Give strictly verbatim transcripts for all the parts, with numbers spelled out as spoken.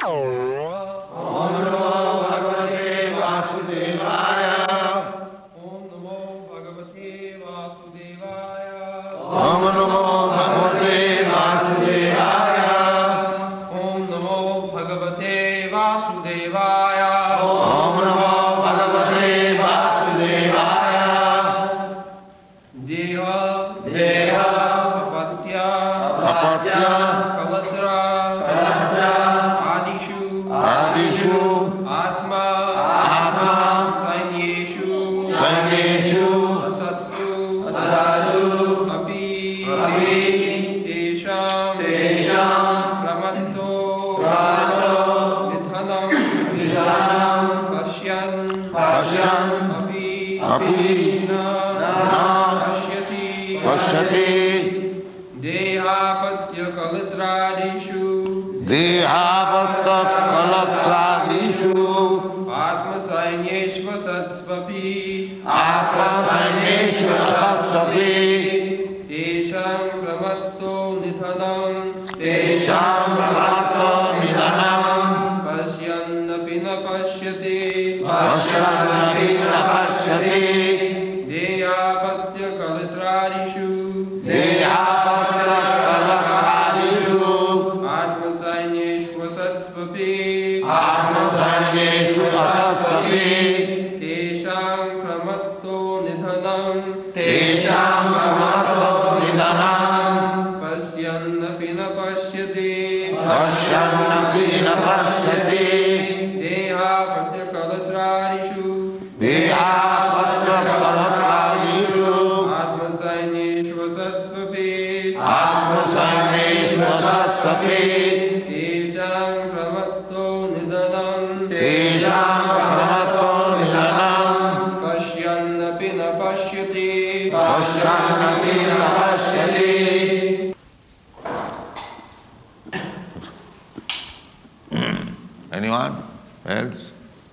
Om Namo Bhagavate Vasudevaya. Om Namo Bhagavate Vasudevaya. Om Namo Bhagavate Vasudevaya. Om Namo Bhagavate Vasudevaya. Om Namo Bhagavate Vasudevaya. Deha, Deha, Apatya, Apatya, Kalatra, Kalatra, Adishu, Adishu, Atma, Atma, Sainyeshu, Sainyeshu, Asatsu, Asatsu, Api, Api, Tesham, Tesham, Pramanto, Pramanto, Nidhanam, Nidhanam, Pashyan, Pashyan, Api, Api, Na, Na, Pashyati, Pashyati, Dehapatya Kalitradishu, Dehapatta Kalatradishu, Atma Sainyeshva Satsvapi, Atma Sainyeshva Satsapi, Tesham Pramatto Nidhanam, Tesham Pramatta Nidhanam, Pashyannapi na Pashyati, Pasyannapi na Pashyati, Dehapatya Kalitradishu, Dehapatta Kalatradishu, Atma Sainyeshva Satsvapi, Atma Sainyeshva Satsapi, Tesham Pramatto Nidhanam, Tesham Pramatta Nidhanam, Pashyannapi na Pashyati, Pasyannapi na Pashyati, Dehapatya Kalitradishu, Dehapatta Kalatradishu, Atma Sainyeshva Satsvapi, Atma Sainyeshva Satsapi, Tesham Pramatto Nidhanam, Tesham Pramatta Nidhanam, Pashyannapi na Pashyati, Pasyannapi na Pashyati. Anyone else?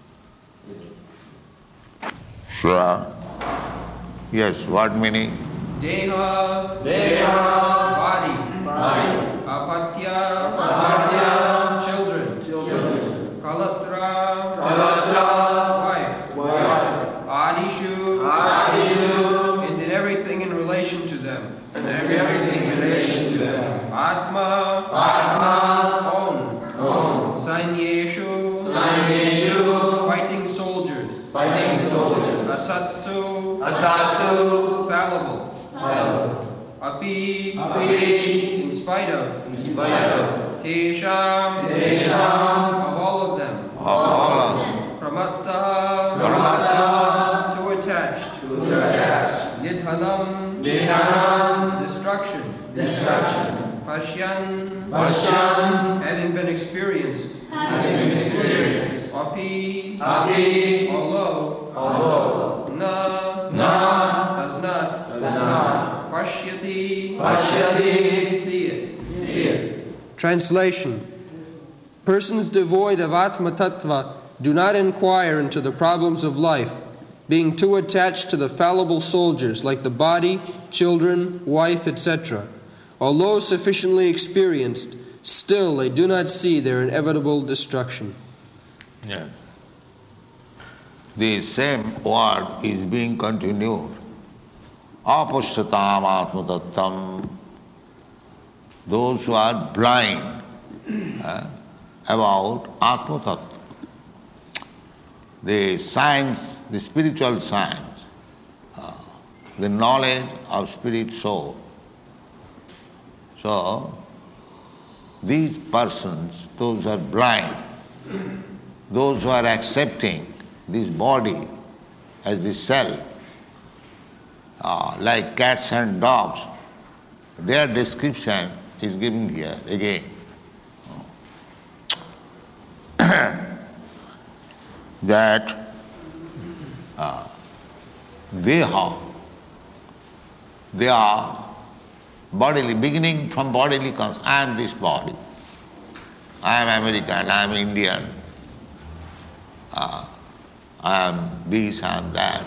Sure. Yes, what meaning? Deha, Deha, body, body, Apatya, Apatya, children, children, Kalatra, Kalatra, wife, wife, Adishu, Adishu, and did everything in relation to them. and everything in relation to them. Atma, Atma, own, own, Sainyeshu, Sainyeshu, fighting soldiers, fighting soldiers, Asatsu, Asatsu, fallible, fallible, Api, Api, in spite of, in spite of, Tesham, Tesham, of all of them, of all of them, Pramatta, Pramatta, too attached, to attach, Nidhanam, Nidhanam, destruction, destruction, Pashyan, Pashyan, having been experienced, having been experienced, Api, Api, although, although, Na, Na, does not, does not, Pashyati, Pashyati, see it. see it. Translation. Persons devoid of Atma Tattva do not inquire into the problems of life, being too attached to the fallible soldiers like the body, children, wife, et cetera. Although sufficiently experienced, still they do not see their inevitable destruction. Yeah. The same word is being continued. Apashyatam atmatattam. Those who are blind uh, about atmatattva. The science, the spiritual science, uh, the knowledge of spirit soul. So, these persons, those who are blind, those who are accepting this body as the self, uh, like cats and dogs, their description is given here again. That uh, they are, they are bodily, beginning from bodily consciousness. I am this body. I am American, I am Indian. Uh, I am this, I am that.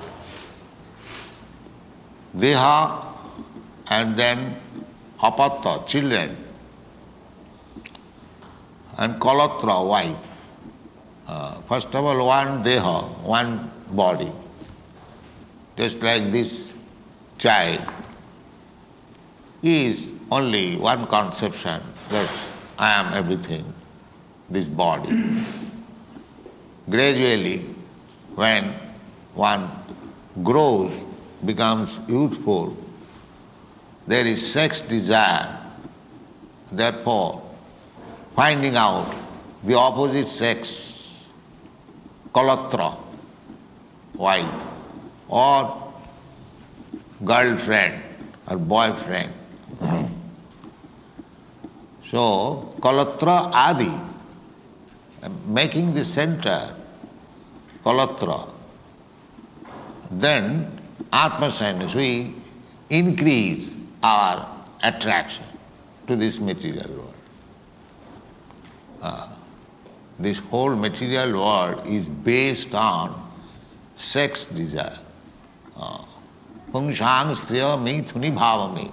Deha and then apatta, children. and kalatra, wife. Uh, first of all, one deha, one body. Just like this child is only one conception that I am everything, this body. Gradually, when one grows, becomes youthful, there is sex desire. Therefore, finding out the opposite sex, kalatra, wife, or girlfriend or boyfriend. So, kalatra adi, making the center, kalatra, then atma-science, we increase our attraction to this material world. Uh, this whole material world is based on sex desire. Pungsang striya mithuni bhavami.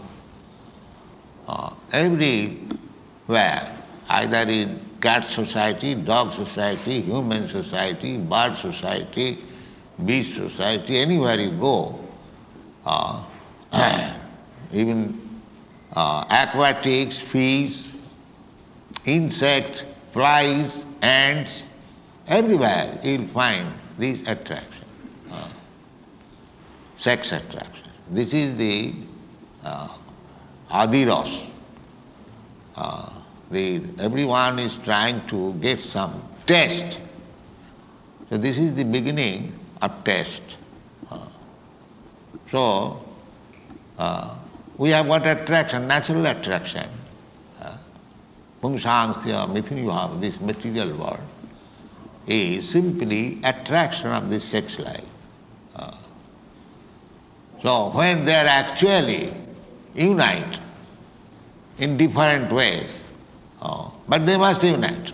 Everywhere, either in cat society, dog society, human society, bird society, beast society, anywhere you go, uh, even uh, aquatics, fish, insects, flies, ants, everywhere you'll find this attraction, uh, sex attraction. This is the uh, adiras. Uh, the, everyone is trying to get some taste. So this is the beginning of taste. Uh, so uh, we have got attraction, natural attraction. Pungsangstya mithuni bhava, this material world, is simply attraction of this sex life. Uh, so when they are actually unite in different ways, uh, but they must unite,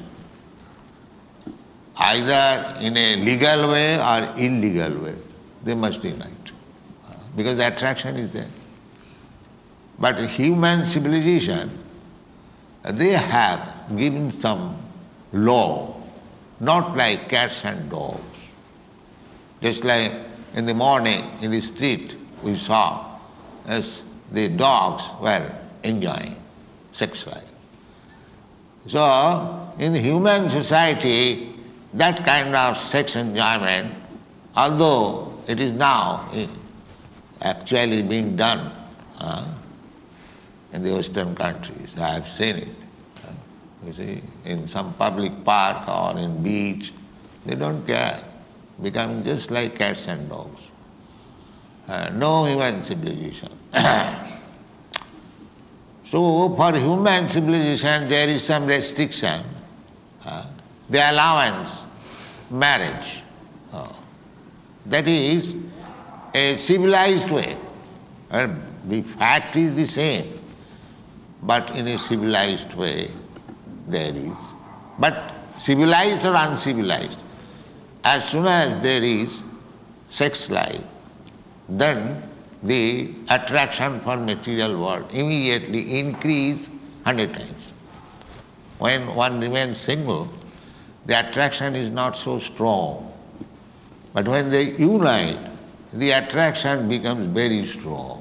either in a legal way or illegal way, they must unite, uh, because the attraction is there. But human civilization, they have given some law, not like cats and dogs. Just like in the morning in the street we saw as the dogs were enjoying sex life. So in the human society, that kind of sex enjoyment, although it is now actually being done, uh, in the Western countries, I have seen it. You see, in some public park or in beach, they don't care, becoming just like cats and dogs. Uh, no human civilization. So for human civilization there is some restriction, uh, the allowance, marriage. Uh, that is a civilized way. Uh, the fact is the same, but in a civilized way there is. But civilized or uncivilized, as soon as there is sex life, then the attraction for material world immediately increase hundred times. When one remains single, the attraction is not so strong. But when they unite, the attraction becomes very strong.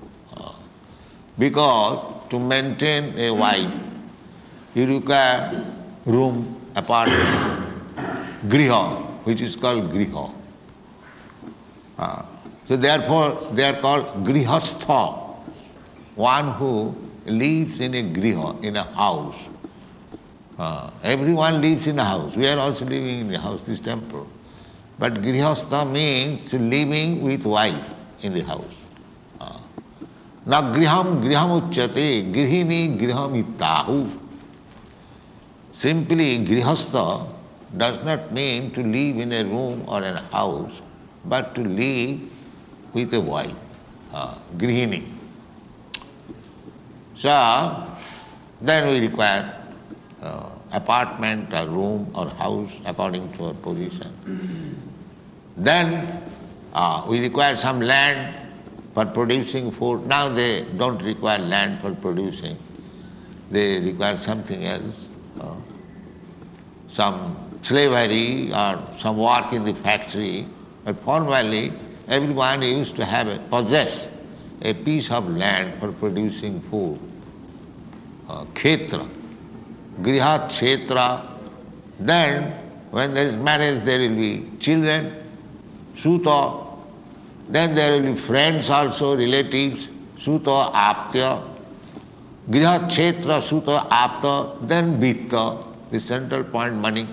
Because to maintain a wife, you require room, apartment, griha, which is called griha. Uh, so therefore they are called grihastha, one who lives in a griha, in a house. Uh, everyone lives in a house. We are also living in the house, this temple. But grihastha means living with wife in the house. Uh, now griham griham uchyate, grihini griham ittahu. Simply grihastha does not mean to live in a room or in a house, but to live with a wife, uh, grihini. So then we require uh, apartment or room or house according to our position. Then uh, we require some land for producing food. Now they don't require land for producing. They require something else. Uh, some slavery or some work in the factory, but formally everyone used to have a, possess a piece of land for producing food. Uh, Khetra, Grihat Kshetra. Then when there is marriage there will be children, Suta. Then there will be friends also, relatives, Suta, Aptya. Grihat Kshetra, Suta, Apta, then Vitta, the central point, money.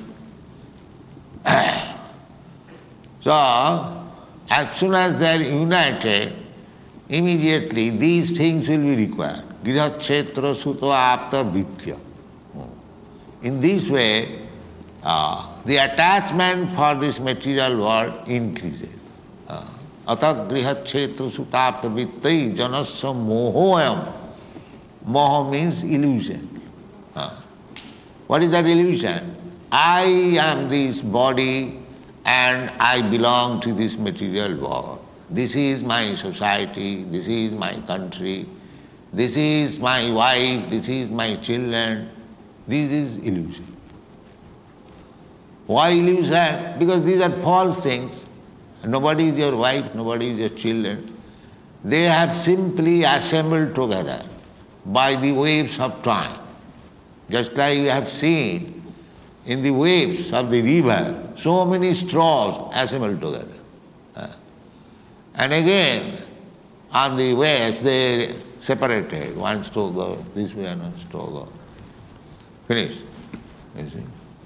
So, as soon as they are united, immediately these things will be required. Grihat Kshetra, Suta, Apta, Vittya. In this way, uh, the attachment for this material world increases. Atak grihat kshetra sutapta vittai janasya mohoyam. Moho means illusion. Uh, what is that illusion? I am this body and I belong to this material world. This is my society, this is my country, this is my wife, this is my children. This is illusion. Why illusion? Because these are false things. Nobody is your wife, nobody is your children. They have simply assembled together by the waves of time. Just like you have seen in the waves of the river, so many straws assembled together. And again, on the waves they separated. One straw goes this way, another straw goes. Finished. You see?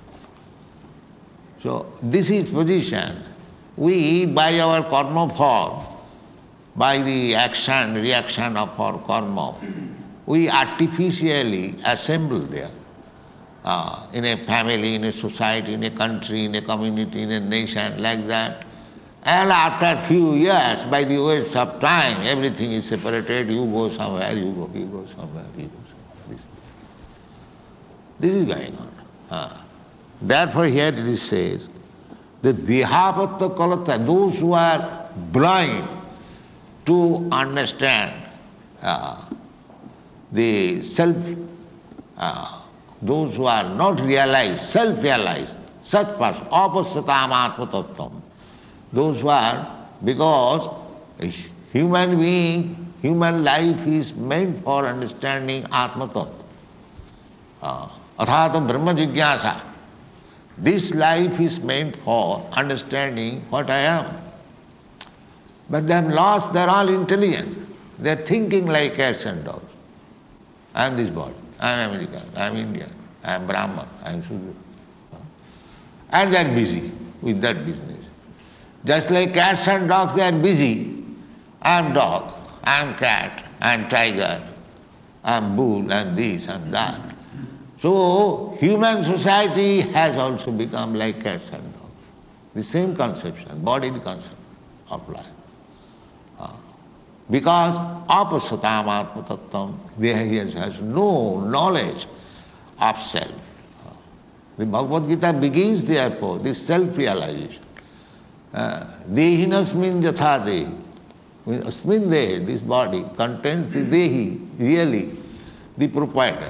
So this is position. We, by our karma form, by the action, reaction of our karma, we artificially assemble there. Uh, in a family, in a society, in a country, in a community, in a nation, like that. And after a few years, by the waves of time, everything is separated. You go somewhere, you go, you go somewhere, you go somewhere. This, this is going on. Uh, therefore here it is says, the Dehapatta Kalata, those who are blind to understand uh, the self, uh, those who are not realized, self-realized, such person, apasatam atma tattvam, those who are, because a human being, human life is meant for understanding atma tattva. Uh, athata brahma jigyasa. This life is meant for understanding what I am. But they have lost their all intelligence. They are thinking like cats and dogs. I am this body, I am American, I am Indian, I am Brahman, I am Sudra. And they are busy with that business. Just like cats and dogs, they are busy. I am dog, I am cat, I am tiger, I am bull, I am this and that. So, human society has also become like cats and dogs. The same conception, bodily concept of life. Uh, because apasatam atma tattvam, there he has no knowledge of self. Uh, the Bhagavad Gita begins therefore, this self-realization. Dehinasmin jatha dehi. Asmin dehi, this body contains the dehi, really, the proprietor.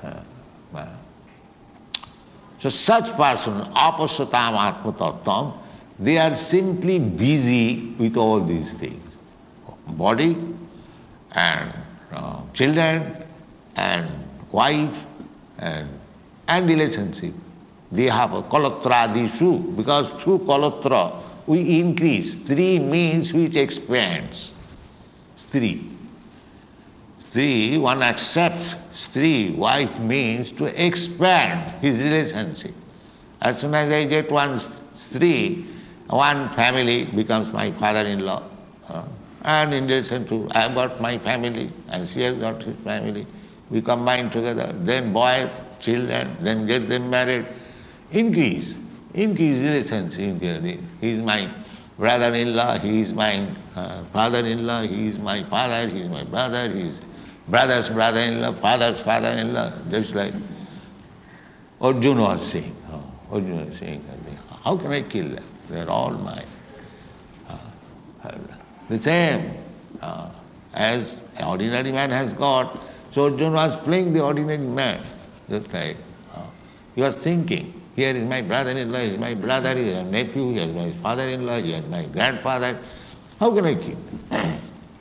So such person, apasatam atma tattvam, they are simply busy with all these things. Body and uh, children and wife and, and relationship. They have a kalatradishu, because through kalatra we increase. Stri means which expands. Stri. Stri, one accepts stri, wife means to expand his relationship. As soon as I get one stri, one family becomes my father-in-law. Uh, and in relation to, I have got my family and she has got his family. We combine together, then boys, children, then get them married. Increase, increase relationship. He is my brother-in-law, he is my uh, father-in-law, he is my father, he is my brother, he is brother's brother-in-law, father's father-in-law, just like Arjuna was saying. Oh, Arjuna was saying, how can I kill them? They are all mine. Uh, the same uh, as an ordinary man has got. So Arjuna was playing the ordinary man, just like uh, he was thinking Here is my brother-in-law, he is my brother, he is my nephew, he is my father-in-law, he is my grandfather. How can I keep them?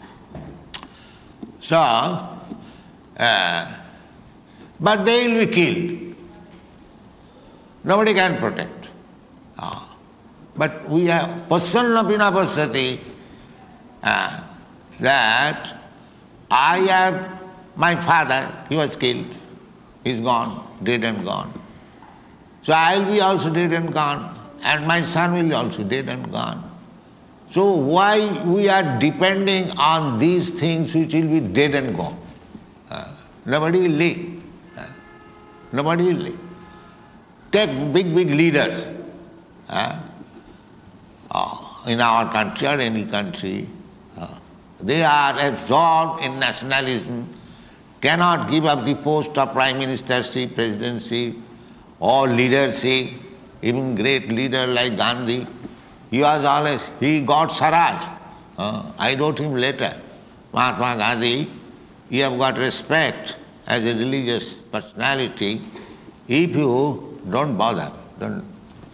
So, uh, but they will be killed. Nobody can protect. Ah. But we have pasanna pina pasati, uh, that I have my father, he was killed, he is gone, dead and gone. So I will be also dead and gone, and my son will be also dead and gone. So why we are depending on these things which will be dead and gone? Uh, nobody will live. Uh, nobody will live. Take big, big leaders uh, uh, in our country or any country. Uh, they are absorbed in nationalism, cannot give up the post of prime ministership, presidency, or leadership. Even great leader like Gandhi, he was always, he got Swaraj. Uh, I wrote him later, Mahatma Gandhi, you have got respect as a religious personality if you don't bother, don't.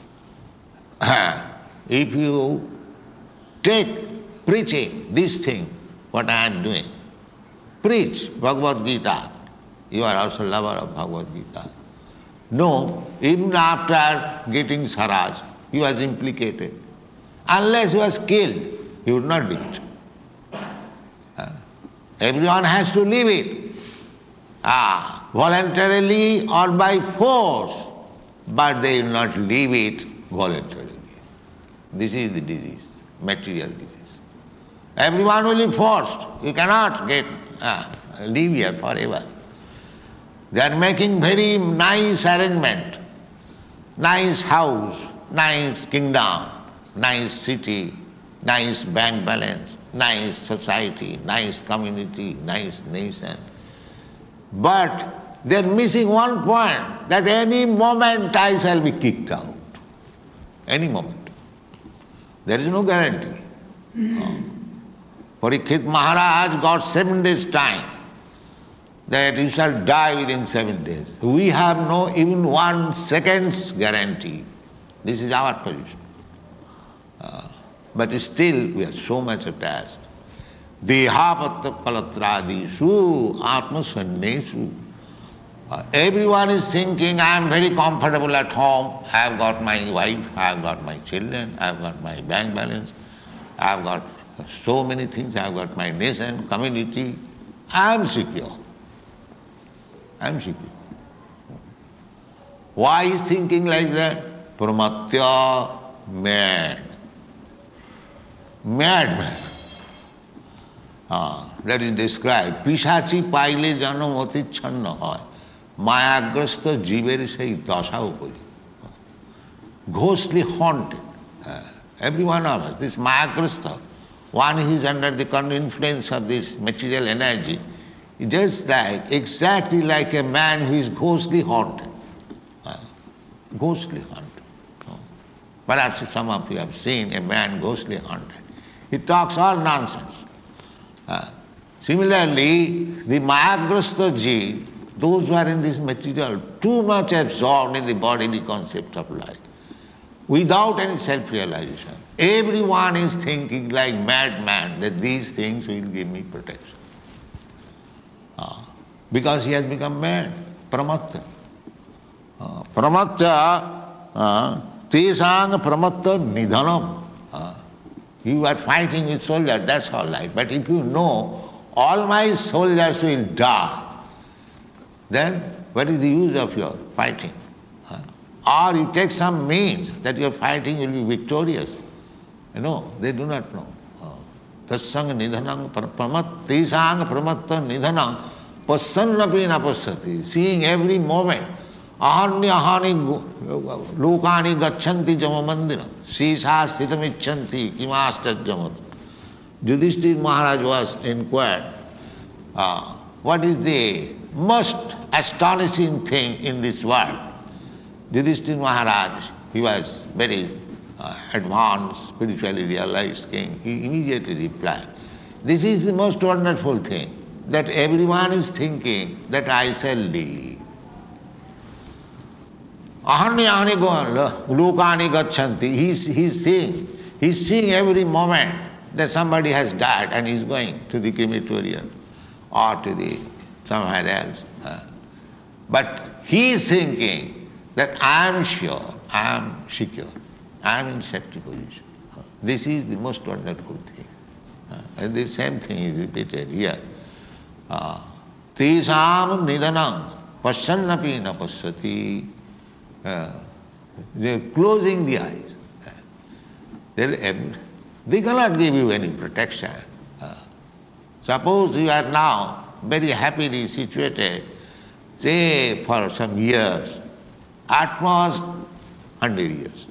If you take preaching this thing, what I am doing, preach Bhagavad Gita, you are also lover of Bhagavad Gita. No, even after getting Swaraj, he was implicated. Unless he was killed, he would not do it. Uh, everyone has to leave it, ah, voluntarily or by force, but they will not leave it voluntarily. This is the disease, material disease. Everyone will be forced. You cannot get uh, live here forever. They are making very nice arrangement, nice house, nice kingdom, nice city, nice bank balance, nice society, nice community, nice nation. But they are missing one point, that any moment I shall be kicked out. Any moment. There is no guarantee. No. Parikshit Maharaj got seven days time, that you shall die within seven days. We have no even one second's guarantee. This is our position. Uh, but still we are so much attached. Dehapatta kalatradishu atmasvanneshu. Uh, everyone is thinking, I am very comfortable at home, I have got my wife, I have got my children, I have got my bank balance, I have got so many things, I have got my nation, community, I am secure. I am secure. Why is thinking like that? Pramatya, mad. Madman. Ah, that is described. Pishachi paile janamoti channa hoy. Mayagrasta jiver sei dasha upari. Ghostly haunted. Uh, every one of us. This Mayagrasta, one who is under the influence of this material energy, is just like, exactly like a man who is ghostly haunted. Uh, ghostly haunted. Oh. Perhaps some of you have seen a man ghostly haunted. He talks all nonsense. Uh, similarly, the Mayagrasta ji, those who are in this material, too much absorbed in the bodily concept of life, without any self-realization. Everyone is thinking like madman that these things will give me protection. Uh, because he has become mad, pramatya. Uh, pramatya, uh, tesang pramatya nidhanam. Uh, you are fighting with soldiers, that's all right. But if you know all my soldiers will die, then what is the use of your fighting? Uh, or you take some means that your fighting will be victorious. You know, they do not know. Tatsang nidhanang pramat tesang pramatya nidhanang pasannapi napassati. Seeing every moment, ahani ahani lokani gacchanti jamamandina sisa sthitamichanti kimastajamad. Yudhishthira Maharaj was inquired, uh, what is the most astonishing thing in this world? Yudhishthira Maharaj, he was very uh, advanced, spiritually realized king. He immediately replied, this is the most wonderful thing, that everyone is thinking that I shall live. Ahanyani lokani gachanti. He's, he's seeing, he's seeing every moment that somebody has died and he's going to the crematorium or to the somewhere else. But he is thinking that I am sure, I am secure, I am in safety position. This is the most wonderful thing. And the same thing is repeated here. Tesam nidanam pasyannapi na pasyati. They are closing the eyes. They cannot give you any protection. Suppose you are now very happily situated, say for some years, at most hundred years.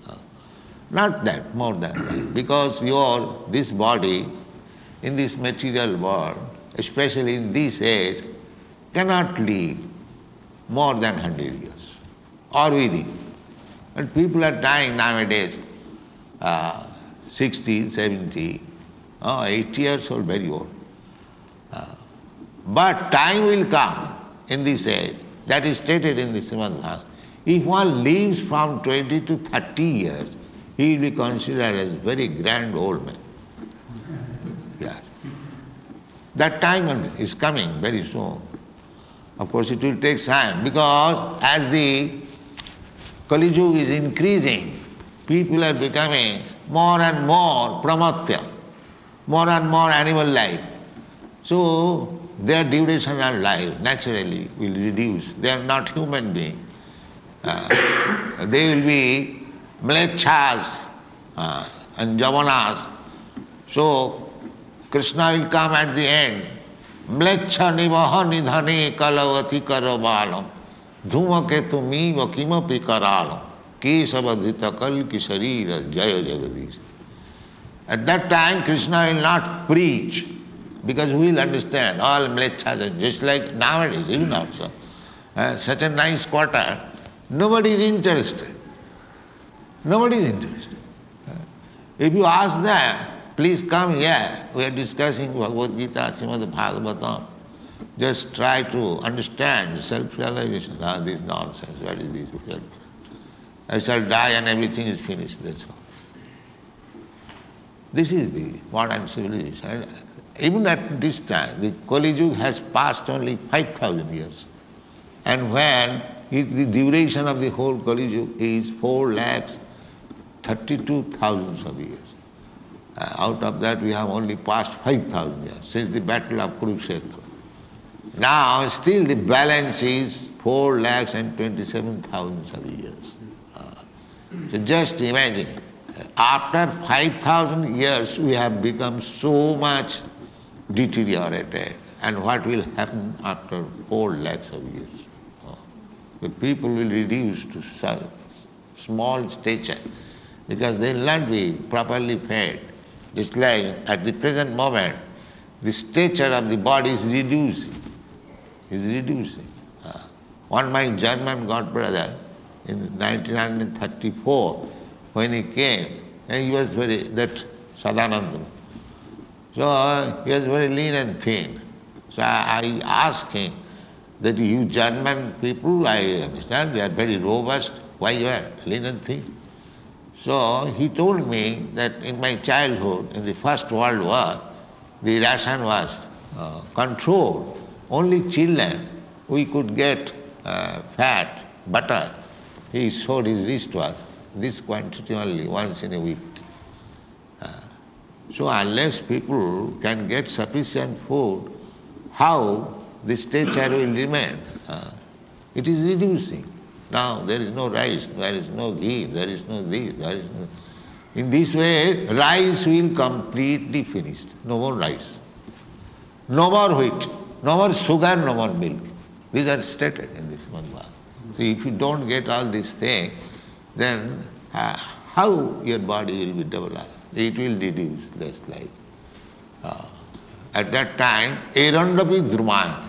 Not that, more than that. Because your this body in this material world, especially in this age, cannot live more than hundred years or within. But people are dying nowadays, uh, sixty, seventy, oh, eighty years old, very old. Uh, but time will come in this age, that is stated in the Srimad Bhagavatam. If one lives from twenty to thirty years, he will be considered as very grand old man. Yeah. That time is coming very soon. Of course, it will take time because as the Kali Yuga is increasing, people are becoming more and more pramatya, more and more animal-like. So their duration of life naturally will reduce. They are not human beings. Uh, they will be mlechas uh, and javanas. So Krishna will come at the end. Mlecha nivaha nidhane kalavati karabalam dhumaketu miva kimapi karalam kesavadhita kalki sharira jaya jagadish. At that time Krishna will not preach because we will understand all mlechas are just like nowadays, even also. Uh, such a nice quarter, nobody is interested. Nobody is interested. If you ask them, please come here, we are discussing Bhagavad Gita, Srimad Bhagavatam. Just try to understand self-realization. Ah, this nonsense, what is this? I shall die and everything is finished, that's all. This is the modern civilization. Even at this time, the Kali Yuga has passed only five thousand years. And when it, the duration of the whole Kali Yuga is four lakhs thirty-two thousands of years. Uh, out of that we have only passed five thousand years since the battle of Kurukshetra. Now still the balance is four lakhs and twenty-seven thousands of years. Uh, so just imagine, after five thousand years we have become so much deteriorated, and what will happen after four lakhs of years? Uh, the people will reduce to such small stature, because they will not be properly fed. Just like at the present moment, the stature of the body is reducing, is reducing. Uh, one my German god brother in nineteen thirty-four, when he came, and he was very, that Sadananda. So uh, he was very lean and thin. So I, I asked him that you German people, I understand, they are very robust, why you are lean and thin? So he told me that in my childhood, in the First World War, the ration was uh, controlled. Only children, we could get uh, fat, butter. He showed his wristwatch, this quantity only, once in a week. Uh, so unless people can get sufficient food, how the stature will remain? Uh, it is reducing. Now there is no rice, there is no ghee, there is no this, there is no... In this way, rice will completely finished. No more rice. No more wheat, no more sugar, no more milk. These are stated in this Bhagavad. So if you don't get all these things, then uh, how your body will be developed? It will reduce, just like. Uh, at that time, Erandapi Dhrumayati.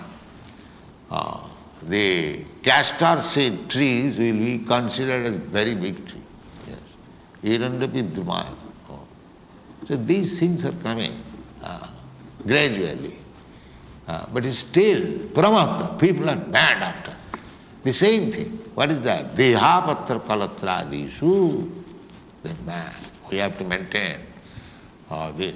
Uh, the castor seed trees will be considered as very big tree. Yes. Erandapi Dhrumayati. Oh. So these things are coming uh, gradually. Uh, but still, pramatma, people are mad after. The same thing. What is that? Deha patra kalatradisu. The man. We have to maintain uh, this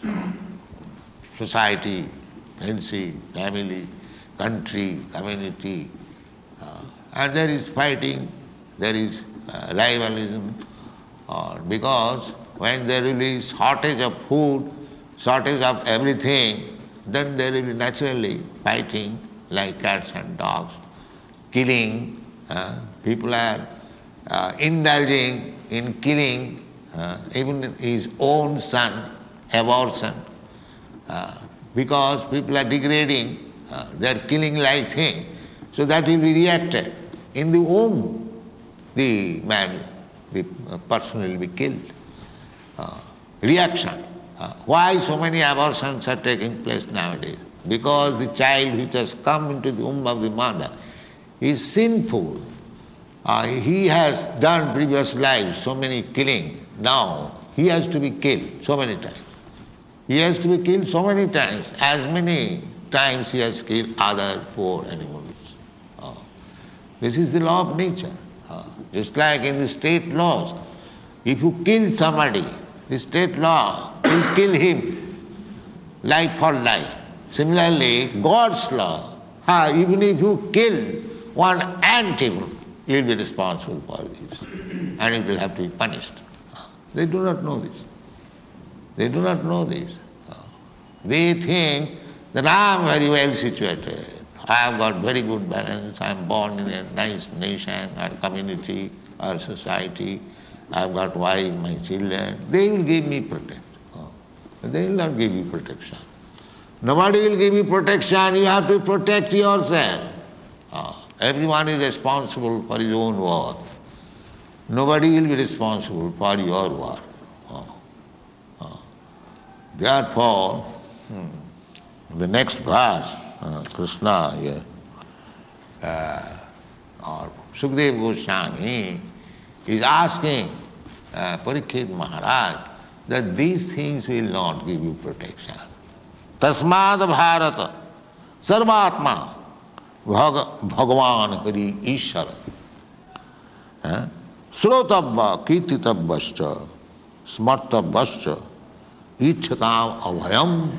society, friendship, family, country, community. Uh, and there is fighting, there is uh, rivalism, uh, because when there will be shortage of food, shortage of everything, then there will be naturally fighting like cats and dogs, killing. Uh, people are uh, indulging in killing uh, even his own son, abortion, uh, because people are degrading, uh, they are killing like thing. So that will be reacted. In the womb, the man, the person will be killed. Uh, reaction. Uh, why so many abortions are taking place nowadays? Because the child which has come into the womb of the mother is sinful. Uh, he has done previous lives so many killing. Now he has to be killed so many times. He has to be killed so many times, as many times he has killed other poor animals. Uh, this is the law of nature. Uh, just like in the state laws, if you kill somebody, the state law will kill him life for life. Similarly, God's law, uh, even if you kill one ant, you will be responsible for this, and it will have to be punished. Uh, they do not know this. They do not know this. Uh, they think that I am very well situated. I have got very good balance. I am born in a nice nation or community or society. I have got wife, my children. They will give me protection. Uh, they will not give you protection. Nobody will give you protection. You have to protect yourself. Uh, everyone is responsible for his own worth. Nobody will be responsible for your work. Uh, uh, therefore, hmm, the next verse, uh, Krishna here, uh, or Sukadeva Goswami is asking uh, Parikshit Maharaj that these things will not give you protection. Tasmad Bharata Sarvatma Bhag- Bhagavan Hari Ishara Srotabha Kirtitabbascha Smartabbascha Ichchatam Abhayam.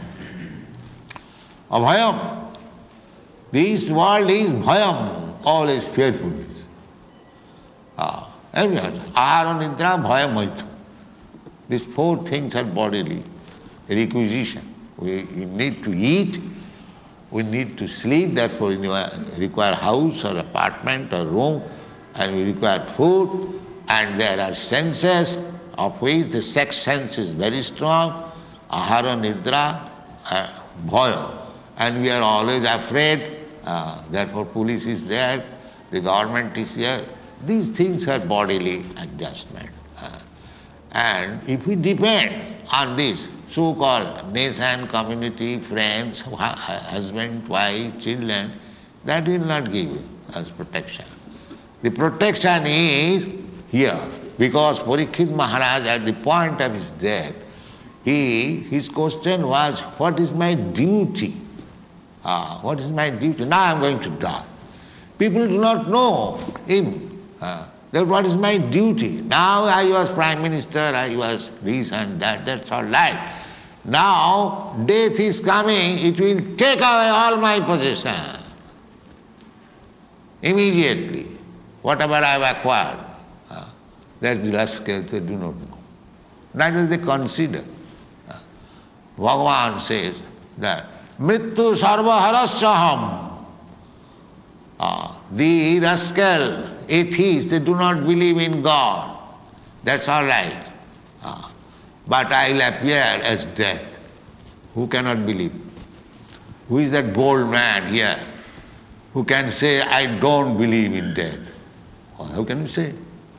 Abhayam. This world is bhayam, always fearfulness. Ah, everyone. Ahara nidra bhayam maitha. These four things are bodily requisition. We need to eat, we need to sleep, therefore we require house or apartment or room, and we require food, and there are senses of which the sex sense is very strong, ahara nidra, uh, bhaya, and we are always afraid, uh, therefore police is there, the government is here. These things are bodily adjustment. Uh, and if we depend on this so-called nation, community, friends, husband, wife, children, that will not give you as protection. The protection is here, because Parikshit Maharaj at the point of his death, he, his question was, what is my duty? Ah, what is my duty? Now I am going to die. People do not know him. Uh, that what is my duty? Now I was Prime Minister, I was this and that, that's all right. Now death is coming, it will take away all my possession. Immediately, whatever I have acquired. Uh, that's the rascals, they do not know. Neither they consider. Uh, Bhagavan says that Mrityu sarvaharasya. Uh, the rascal, atheists, they do not believe in God. That's all right. Uh, but I will appear as death. Who cannot believe? Who is that bold man here who can say, I don't believe in death? Or how can you say?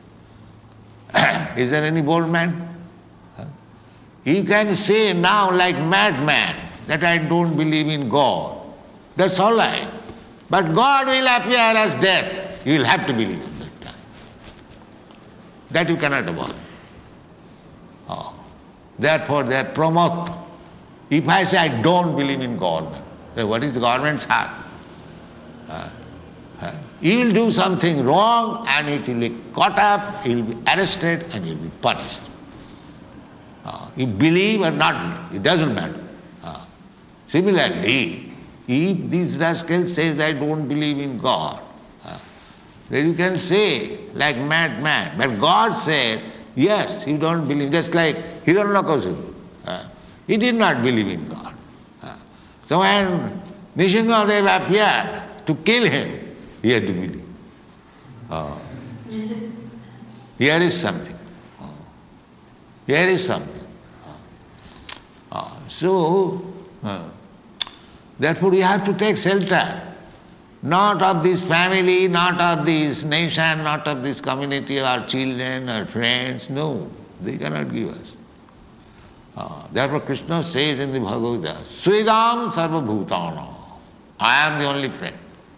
Is there any bold man? Huh? You can say now like madman that I don't believe in God. That's all right. But God will appear as death. You will have to believe in that time. That you cannot avoid. Oh. Therefore they are pramukta. If I say I don't believe in government, then what is the government's heart? Uh, uh, He will do something wrong and it will be caught up, he will be arrested and he will be punished. Uh, you believe or not believe, it doesn't matter. Uh, similarly, if this rascal says, I don't believe in God, uh, then you can say, like madman, but God says, yes, you don't believe, just like Hiranyakasipu. Uh, he did not believe in God. Uh, so when Nishingadeva appeared to kill him, he had to believe. Uh, here is something. Uh, here is something. Uh, uh, so, uh, therefore we have to take shelter. Not of this family, not of this nation, not of this community, our children, our friends. No, they cannot give us. Uh, therefore Krishna says in the Bhagavad Gita, Sridam Sarva Bhutana. I am the only friend.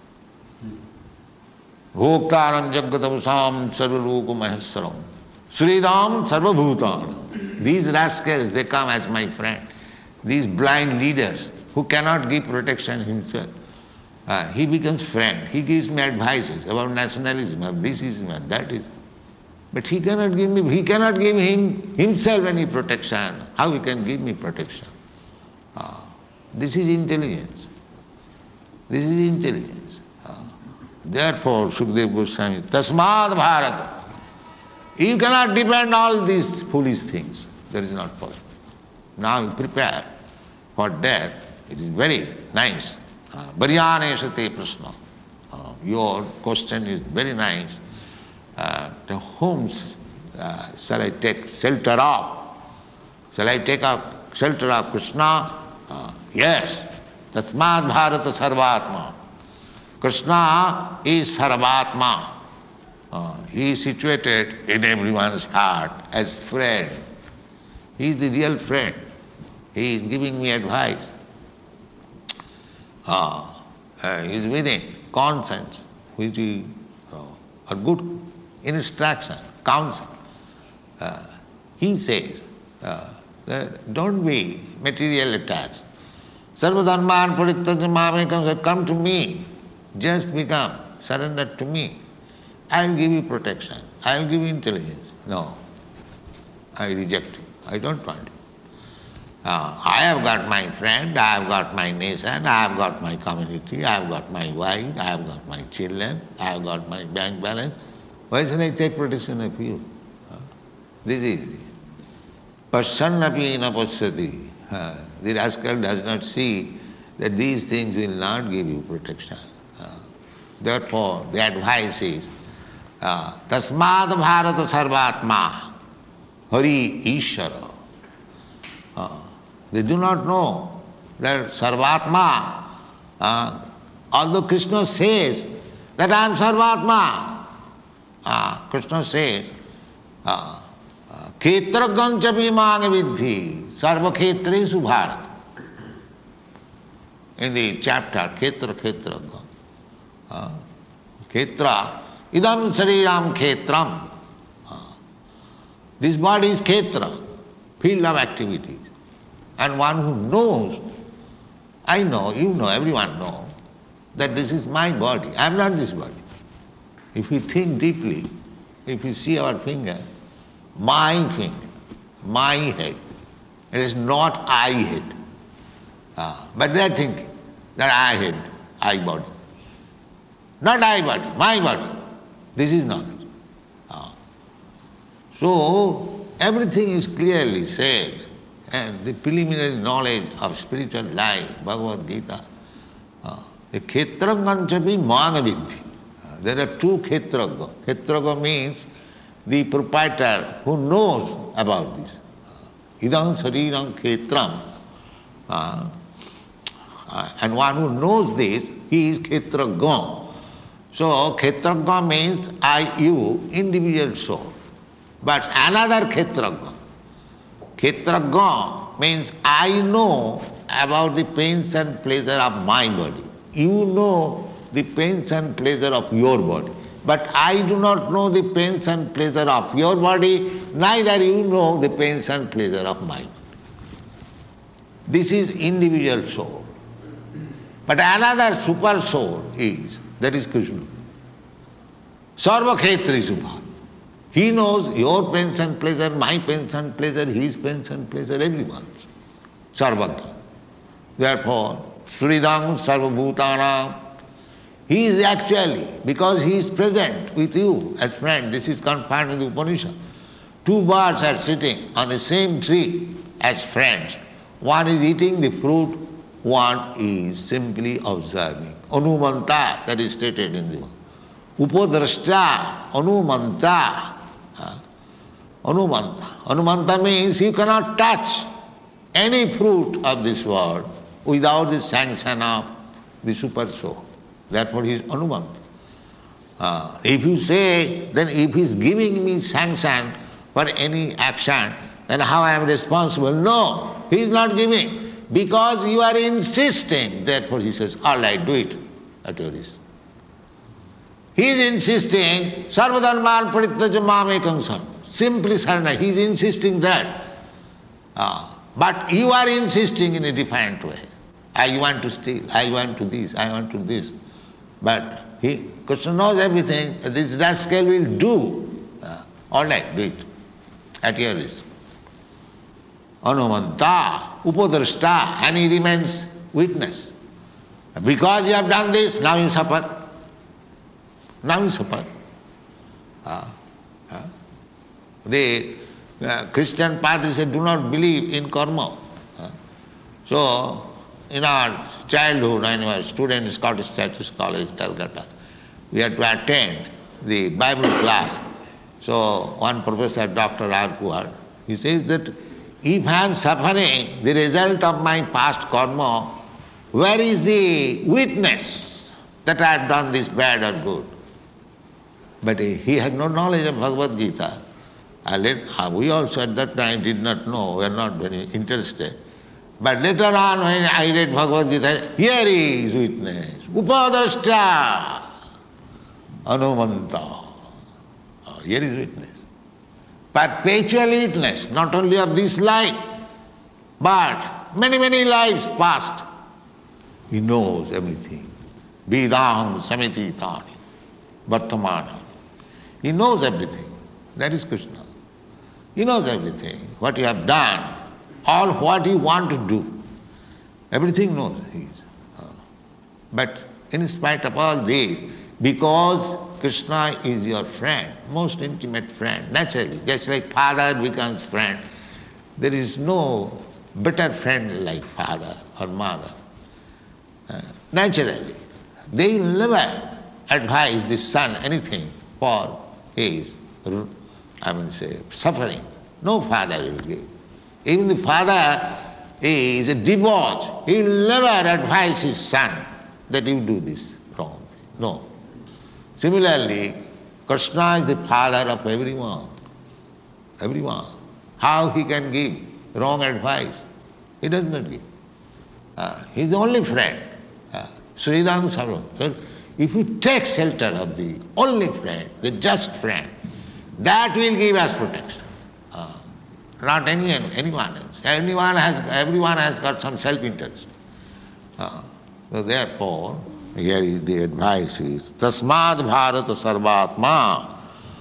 Bhoktaram Jagatamusam Sarva Loka Maheswaram. Sridam Sarva Bhutana. These rascals, they come as my friend. These blind leaders who cannot give protection himself. Uh, he becomes friend. He gives me advices about nationalism, of this is, that is. But he cannot give me, he cannot give him himself any protection. How he can give me protection? Uh, this is intelligence. This is intelligence. Uh, therefore, Sukadeva Goswami, Tasmad Bharata. You cannot depend on all these foolish things. That is not possible. Now you prepare for death. It is very nice. Varyanesate Prashna. Uh, your question is very nice. Uh, to whom uh, shall I take shelter of? Shall I take up shelter of Krishna? Uh, yes. Tasmad Bharata Sarvatma. Krishna is Sarvatma. Uh, he is situated in everyone's heart as friend. He is the real friend. He is giving me advice. Uh, uh, he is within conscience, which is uh, a good instruction, counsel. Uh, he says uh, that don't be material attached. Sarvadharman parittajya come to me, just become, surrender to me. I will give you protection, I will give you intelligence. No, I reject you, I don't want you. Uh, I have got my friend, I have got my nation, I have got my community, I have got my wife, I have got my children, I have got my bank balance. Why should I take protection of you? Uh, this is it. Pasyannapi na pasyati. Uh, the rascal does not see that these things will not give you protection. Uh, therefore, the advice is, uh, Tasmad Bharata Sarvatma Hari Ishara. Uh, they do not know that Sarvatma, uh, although Krishna says that I am Sarvatma, uh, Krishna says, Khetragan cha bhimang vidhi sarva khetresu bharata. In the chapter, Khetra Khetra. Uh, Khetra, idam shariram khetram. Uh, this body is Khetra, field of activities. And one who knows, I know, you know, everyone knows, that this is my body. I am not this body. If we think deeply, if we see our finger, my finger, my head, it is not I head. Uh, but they are thinking that I head, I body. Not I body, my body. This is knowledge. Uh, so, everything is clearly said. And the preliminary knowledge of spiritual life, Bhagavad Gita, uh, the Khetraganchapi Magavidhi. Uh, there are two Khetraga. Khetraga means the proprietor who knows about this. Idam Sariram Khetram. Uh, uh, and one who knows this, he is Khetraga. So Khetraga means I, you, individual soul. But another Khetraga. Khetraga means I know about the pains and pleasure of my body. You know the pains and pleasure of your body. But I do not know the pains and pleasure of your body, neither you know the pains and pleasure of my body. This is individual soul. But another super soul is, that is Krishna. Sarva khetrishu bhava. He knows your pains and pleasure, my pains and pleasure, his pains and pleasure, everyone's. Sarvagya. Therefore, Sridang Sarva Bhutanam. He is actually, because he is present with you as friend, this is confined in the Upanishad. Two birds are sitting on the same tree as friends. One is eating the fruit, one is simply observing. Anumanta, that is stated in the Upadrashta, Anumanta. Anumanta. Anumanta means you cannot touch any fruit of this world without the sanction of the super soul. Therefore he is Anumanta. Uh, if you say, then if he is giving me sanction for any action, then how I am responsible? No, he is not giving. Because you are insisting. Therefore he says, all right, do it at your risk. He is insisting, sarvadharman parityaja mam ekam sarva. Simply surrender. He is insisting that. Uh, but you are insisting in a different way. I want to steal, I want to this, I want to this. But he, Krishna knows everything, this rascal will do. Uh, all right, do it at your risk. Anumanta, upadrashta, and he remains witness. Because you have done this, now you suffer. Now you suffer. Uh, uh. The uh, Christian party said, do not believe in karma. Uh. So, in our childhood, when we were students in Scottish Churches College, Calcutta, we had to attend the Bible class. So, one professor, Doctor Arkuar, he says that if I am suffering the result of my past karma, where is the witness that I have done this bad or good? But he had no knowledge of Bhagavad Gita. We also at that time did not know, we were not very interested. But later on when I read Bhagavad Gita, here is witness. Upadrashta, Anumanta. Oh, here is witness. Perpetual witness, not only of this life, but many, many lives past. He knows everything. Vedaham samiti tani, vartamana. He knows everything. That is Krishna. He knows everything. What you have done, or what you want to do. Everything knows he is. But in spite of all this, because Krishna is your friend, most intimate friend, naturally, just like father becomes friend, there is no better friend like father or mother. Uh, naturally, they will never advise the son anything for his, I mean say, suffering. No father will give. Even the father is a debauch. He will never advise his son that you do this wrong thing. No. Similarly, Krishna is the father of everyone. Everyone. How he can give wrong advice? He does not give. Uh, he is the only friend. Uh, Sridham Sarva. So if you take shelter of the only friend, the just friend, that will give us protection. Uh, not any anyone else. Anyone has, everyone has got some self-interest. Uh, so therefore, here is the advice is Tasmad Bharata Sarvatma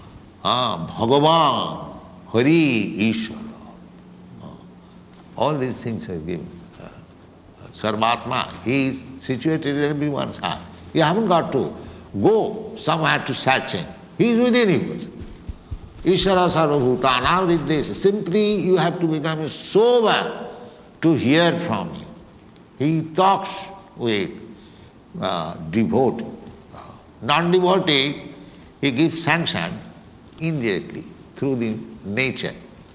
uh, Bhagavan Hari Ishvara. Uh, all these things are given. Uh, Sarvatma, he is situated in everyone's heart. You haven't got to go somewhere to search him. He is within you. Ishvara Sarvabhutanam Riddesha. Simply you have to become sober to hear from him. He talks with uh, devotee. Uh, non-devotee, he gives sanction indirectly through the nature.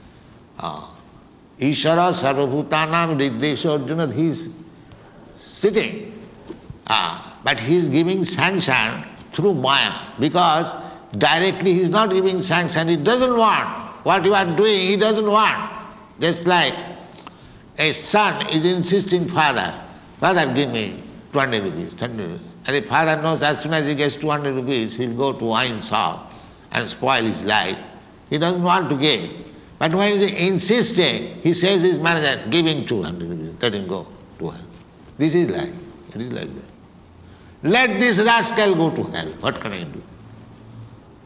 Uh, Ishvara Sarvabhutanam Riddesha Arjuna, he is sitting. Uh, but he is giving sanction through Maya, because directly he is not giving sanction. He doesn't want what you are doing, he doesn't want. Just like a son is insisting, father, father give me two hundred rupees, two hundred rupees. And the father knows as soon as he gets two hundred rupees, he will go to wine shop and spoil his life. He doesn't want to give. But when he is insisting, he says his manager, give him two hundred rupees, let him go to hell. This is life. It is like that. Let this rascal go to hell. What can I do?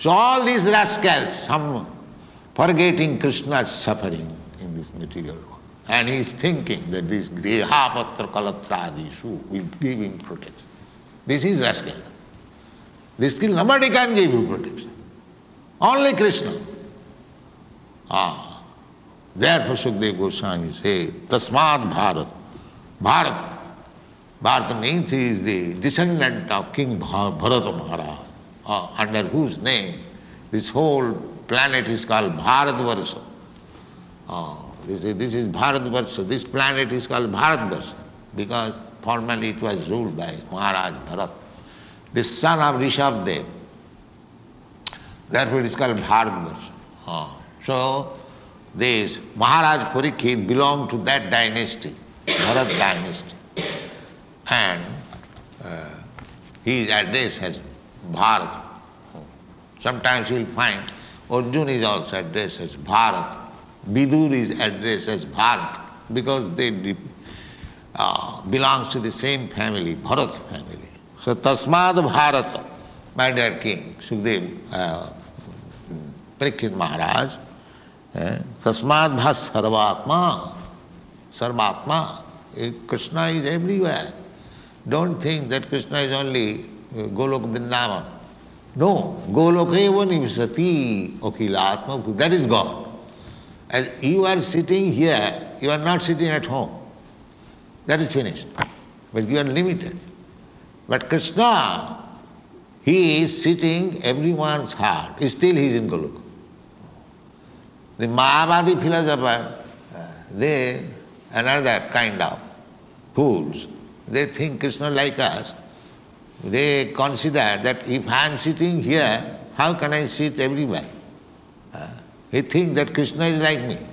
So all these rascals, some forgetting Krishna's suffering in this material world. And he is thinking that this Grihapatra Kalatradisu will give him protection. This is rascal. This skill, nobody can give you protection. Only Krishna. Ah. Therefore Sukadeva Goswami says, Tasmad Bharat. Bharat. Bharata means he is the descendant of King Bharata Maharaj, uh, under whose name this whole planet is called Bharatvarsha. Uh, this is, this is Bharatvarsha. This planet is called Bharatvarsha because formerly it was ruled by Maharaj Bharat, the son of Rishabdev. Therefore it is called Bharatvarsha. Uh, so this Maharaj Parikshit belonged to that dynasty, Bharat dynasty. And uh, his address as Bharat. Sometimes you will find Arjuna is also addressed as Bharat. Vidur is addressed as Bharat because they uh, belongs to the same family, Bharat family. So Tasmad Bharata, my dear king, Sukadeva, uh, Parikshit Maharaj, uh, Tasmad Bhas Sarvatma, Sarvatma, Krishna is everywhere. Don't think that Krishna is only Golok Vrindavan. No, Golokeva Nivasati Okilatma, that is God. As you are sitting here, you are not sitting at home. That is finished. But you are limited. But Krishna, he is sitting everyone's heart. Still he is in Golok. The Mayavadi philosopher, they another kind of fools. They think Krishna like us. They consider that if I am sitting here, how can I sit everywhere? Uh, they think that Krishna is like me.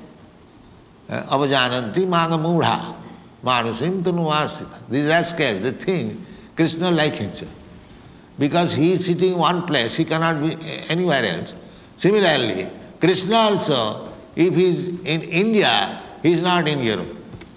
Avajananti maga mudha, manusim tanuvasita. These rascals, they think Krishna like himself. Because he is sitting in one place, he cannot be anywhere else. Similarly, Krishna also, if he is in India, he is not in Europe.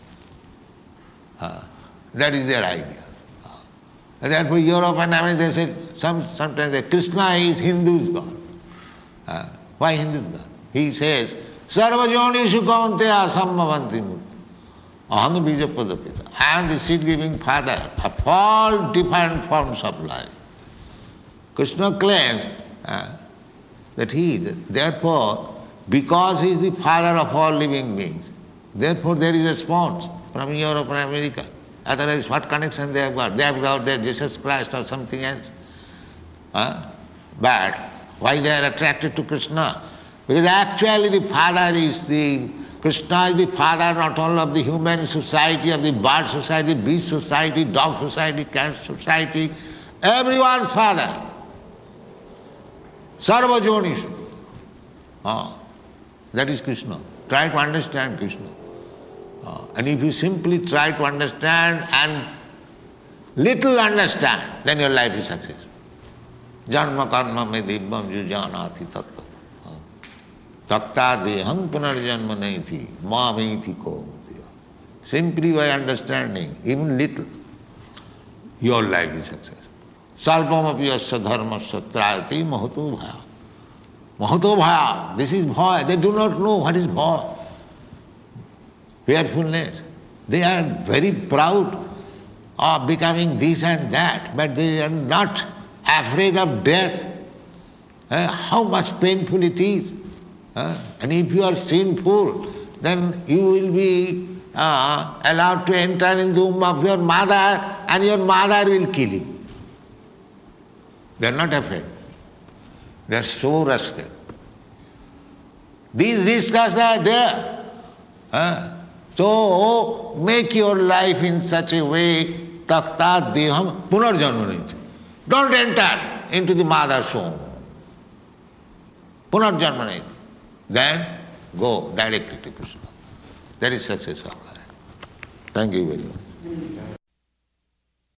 Uh, That is their idea. And therefore Europe and America, they say, some, sometimes they, Krishna is Hindu's God. Uh, why Hindu's God? He says, Sarvajonishu kaunteya sammavanti mukti. Aham bijapadapita. I am the seed-giving father of all different forms of life. Krishna claims uh, that he is, therefore, because he is the father of all living beings, therefore there is a response from Europe and America. Otherwise, what connection they have got? They have got their Jesus Christ or something else. Huh? But why they are attracted to Krishna? Because actually the Father is the, Krishna is the Father not only of the human society, of the bird society, beast society, dog society, cat society, everyone's Father. Sarvajonishu. Huh? That is Krishna. Try to understand Krishna. Uh, and if you simply try to understand and little understand, then your life is successful. Janma karma me dibbam jujanati tattva. Takta deham punarjanma naiti mamiti ko. Simply by understanding, even little, your life is successful. Salpam apiyasya dharmasya trayati mahato bhaya. Mahato bhaya, this is bhaya. They do not know what is bhaya. Fearfulness. They are very proud of becoming this and that, but they are not afraid of death. Uh, how much painful it is. Uh, and if you are sinful, then you will be uh, allowed to enter in the womb of your mother, and your mother will kill you. They are not afraid. They are so rested. These risks are there. Uh, So make your life in such a way, takta deham punarjanma. Don't enter into the mother's womb. Punarjanma. Then go directly to Krishna. That is success of life. Thank you very much.